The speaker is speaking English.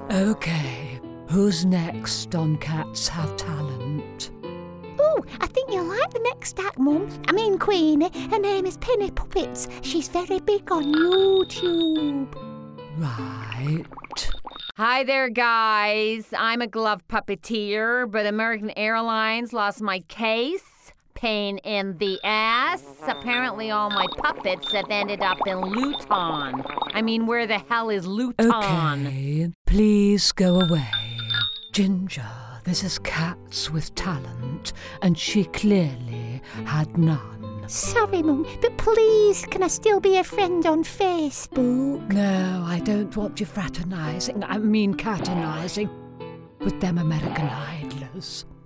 Okay, who's next on Cats Have Talent? Oh, I think you'll like the next act, Mum. I mean Queenie. Her name is Penny Puppets. She's very big on YouTube. Right. Hi there, guys. I'm a glove puppeteer, but American Airlines lost my case. Pain in the ass. Apparently all my puppets have ended up in Luton. I mean, where the hell is Luton? Okay, please go away. Ginger, this is Cats with Talent, and she clearly had none. Sorry, Mum, but please, can I still be a friend on Facebook? No, I don't want you fraternising, caternizing with them American idlers.